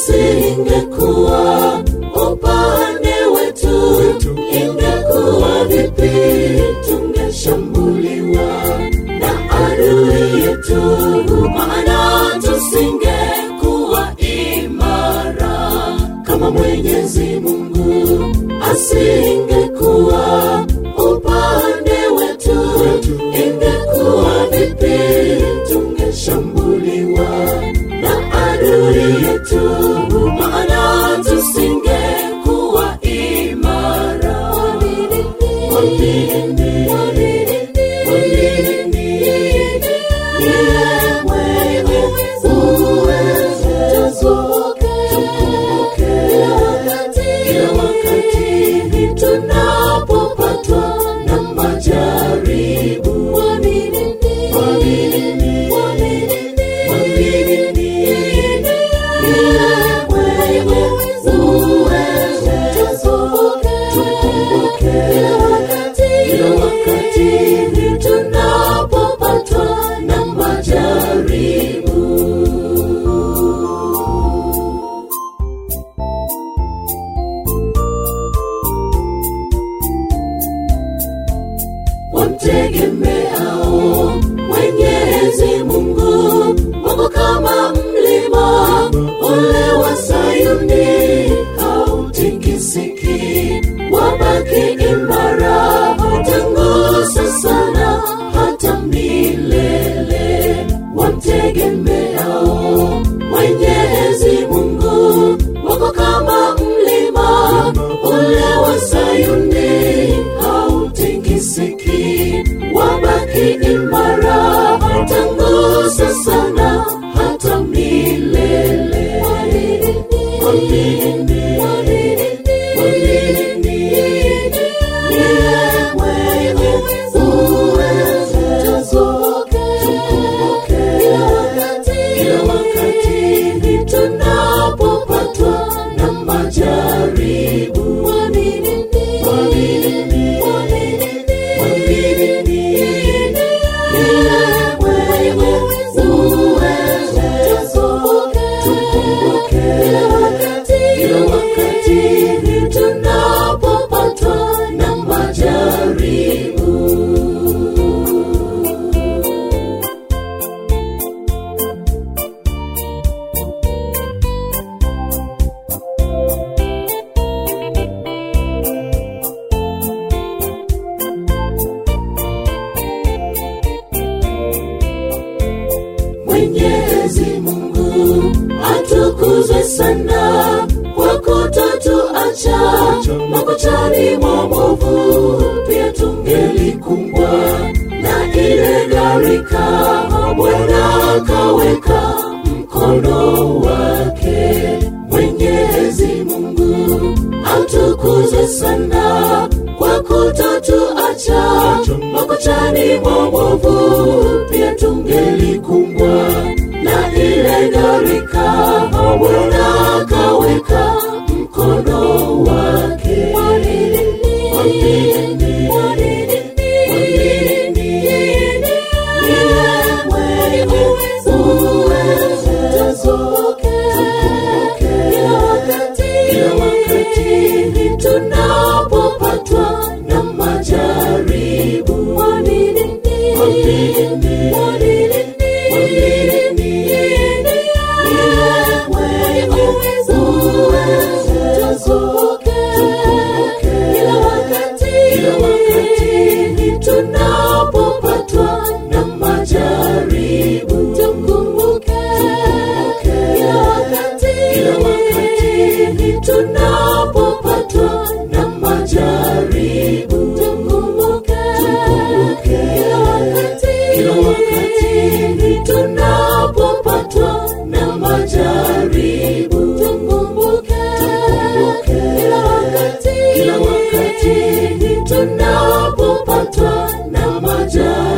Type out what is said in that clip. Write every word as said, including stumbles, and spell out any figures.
asingekuwa upande wetu, ingekuwa vipi? Tungeshambuliwa na adui yetu, maana tusingekuwa imara. Kama Mwenyezi Mungu asingekuwa upande wetu, ingekuwa vipi? Tungeshambuliwa na adui yetu, maana tusingekuwa imara. Mwamini, mwamini, yeye mwenye uwezo, tukumbuke kila wakati tunapopatwa na majaribu. Mwamini, mwamini, mwamini, yeye mwenye uwezo, tukumbuke kila wakati tunapopatwa na majaribu. Wamtegemeao Mwenyezi Mungu wako kama mlima ule wa Sayuni, hautikisiki, wabaki imara, tangu sana hata milele. Wamtegemeao Mwenyezi Mungu wako kama mlima ule wa Sayuni, hautikisiki, wabaki imara, tangu sana hata milele. Mwamini, mwamini, yeye mwenye uwezo, tukumbuke kila wakati tunapopatwa na majaribu. Mwamini, mwamini, mwamini, yeye mwenye uwezo, tukumbuke kila wakati tunapopatwa na majaribu. Mwenyezi Mungu atukuzwe sana kwa kutotuacha makuchani mwa mwovu. Pia tungelikumbwa na ile gharika, Bwana akaweka mkono wake. Mwenyezi Mungu atukuzwe sana kwa kutotuacha makuchani mwa mwovu. Pia tungelikumbwa na ile gharika, Bwana akaweka mkono wake. Mwamini, mwamini, yeye mwenye uwezo, tukumbuke kila wakati tunapopatwa na majaribu. Mwamini, mwamini, mwamini, yeye mwenye uwezo, tukumbuke kila wakati tunapopatwa na majaribu. Tukumbuke kila wakati tunapopatwa na majaribu. Tukumbuke kila wakati tunapopatwa na majaribu. Tukumbuke kila wakati tunapopatwa na majaribu.